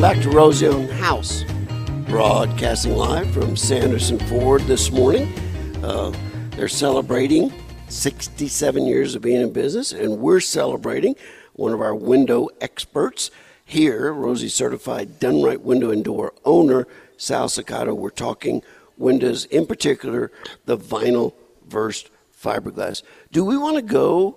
back to Rosie on House, broadcasting live from Sanderson Ford this morning. They're celebrating 67 years of being in business, and we're celebrating one of our window experts here, Rosie Certified Done-Right Window and Door owner, Sal Sacato. We're talking windows, in particular, the vinyl versed fiberglass. Do we want to go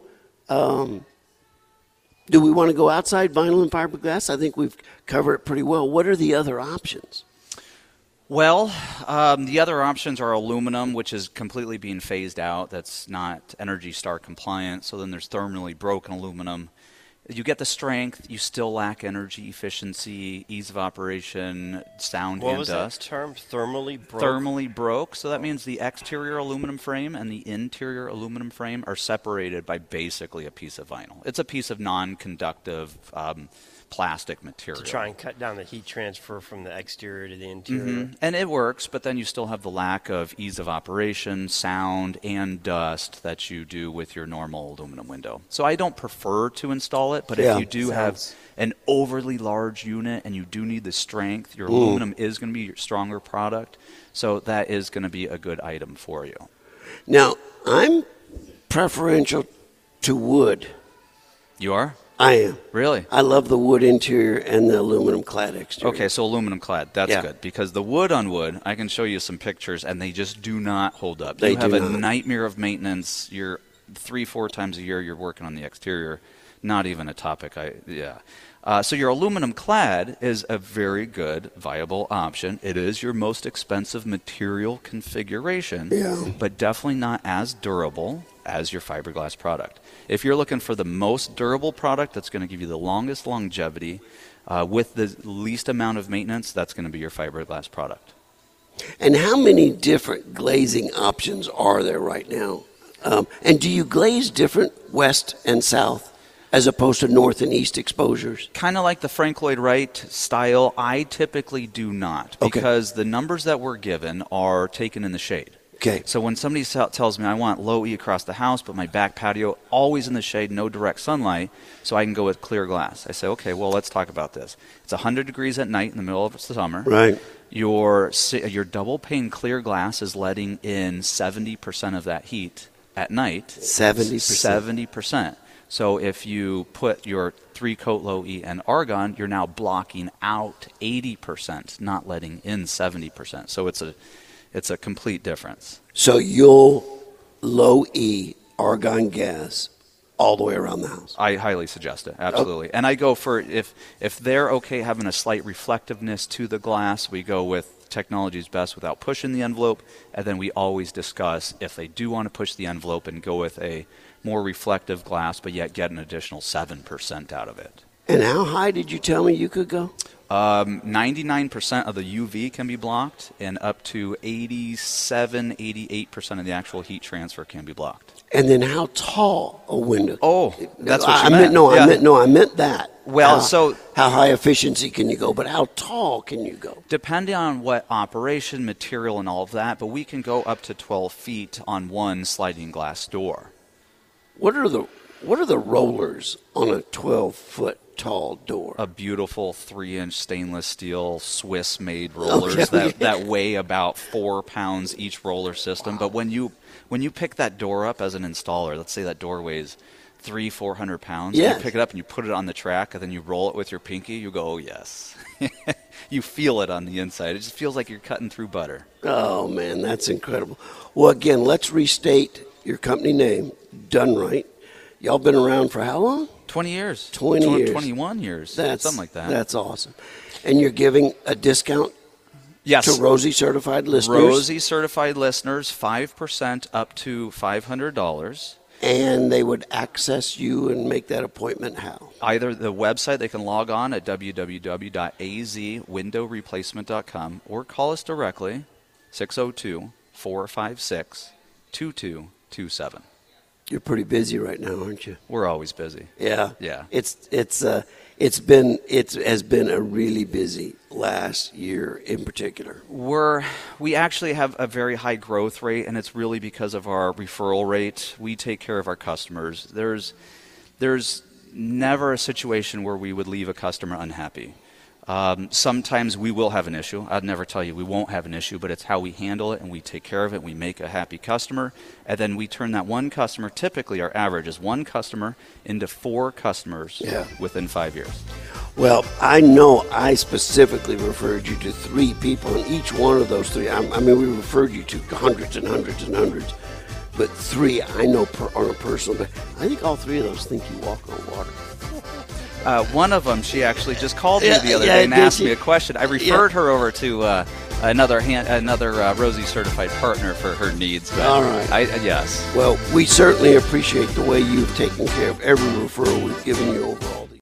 outside vinyl and fiberglass? I think we've covered it pretty well. What are the other options? Well, the other options are aluminum, which is completely being phased out. That's not Energy Star compliant. So then there's thermally broken aluminum. You get the strength, you still lack energy efficiency, ease of operation, sound, and dust. What was that term? Thermally broke? Thermally broke. So that means the exterior aluminum frame and the interior aluminum frame are separated by basically a piece of vinyl. It's a piece of non-conductive plastic material. To try and cut down the heat transfer from the exterior to the interior. Mm-hmm. And it works, but then you still have the lack of ease of operation, sound, and dust that you do with your normal aluminum window. So I don't prefer to install it, but if you do have an overly large unit and you do need the strength, your aluminum is going to be your stronger product. So that is going to be a good item for you. Now, I'm preferential to wood. You are? I am. Really? I love the wood interior and the aluminum clad exterior. Okay, so aluminum clad. That's good. Because the wood on wood, I can show you some pictures, and they just do not hold up. You have a nightmare of maintenance. You're 3-4 times a year you're working on the exterior. Not even a topic. So your aluminum clad is a very good, viable option. It is your most expensive material configuration, but definitely not as durable as your fiberglass product. If you're looking for the most durable product that's going to give you the longest longevity with the least amount of maintenance, that's going to be your fiberglass product. And how many different glazing options are there right now? And do you glaze different west and south as opposed to north and east exposures? Kind of like the Frank Lloyd Wright style, I typically do not, because the numbers that we're given are taken in the shade. Okay. So when somebody tells me I want low E across the house, but my back patio always in the shade, no direct sunlight, so I can go with clear glass. I say, okay, well, let's talk about this. It's 100 degrees at night in the middle of the summer. Right. Your double pane clear glass is letting in 70% of that heat at night. 70%. 70%. So if you put your 3-coat low E and argon, you're now blocking out 80%, not letting in 70%. So it's a complete difference. So you'll low E argon gas all the way around the house? I highly suggest it, absolutely. And I go for, if they're okay having a slight reflectiveness to the glass, we go with technology's best without pushing the envelope, and then we always discuss if they do want to push the envelope and go with a more reflective glass, but yet get an additional 7% out of it. And how high did you tell me you could go? 99% of the UV can be blocked, and up to 88% of the actual heat transfer can be blocked. And then how tall a window? Oh, that's what you meant. I meant that. Well, how high efficiency can you go, but how tall can you go? Depending on what operation, material, and all of that, but we can go up to 12 feet on one sliding glass door. What are the rollers on a 12-foot tall door? A beautiful 3-inch stainless steel Swiss-made rollers that weigh about 4 pounds each roller system. Wow. But when you pick that door up as an installer, let's say that door weighs 300-400 pounds, and you pick it up and you put it on the track, and then you roll it with your pinky, you go, oh, yes. You feel it on the inside. It just feels like you're cutting through butter. Oh, man, that's incredible. Well, again, let's restate your company name, Done-Right. Y'all been around for how long? 20 years. 20 years. 21 years. Something like that. That's awesome. And you're giving a discount to Rosie Certified listeners? Rosie Certified listeners, 5% up to $500. And they would access you and make that appointment how? Either the website, they can log on at www.azwindowreplacement.com, or call us directly, 602-456-2227. You're pretty busy right now, aren't you? We're always busy. Yeah. Yeah. It has been a really busy last year in particular. We actually have a very high growth rate, and it's really because of our referral rate. We take care of our customers. There's never a situation where we would leave a customer unhappy. Sometimes we will have an issue. I'd never tell you we won't have an issue, but it's how we handle it and we take care of it. We make a happy customer, and then we turn that one customer, typically our average is one customer, into 4 customers within 5 years. Well, I know I specifically referred you to 3 people, and each one of those 3, I mean, we referred you to hundreds and hundreds and hundreds, but 3 I know on a personal basis. I think all 3 of those think you walk on water. One of them, she actually just called me the other day and asked me a question. I referred her over to another Rosie certified partner for her needs. But all right. Yes. Well, we certainly appreciate the way you've taken care of every referral we've given you overall.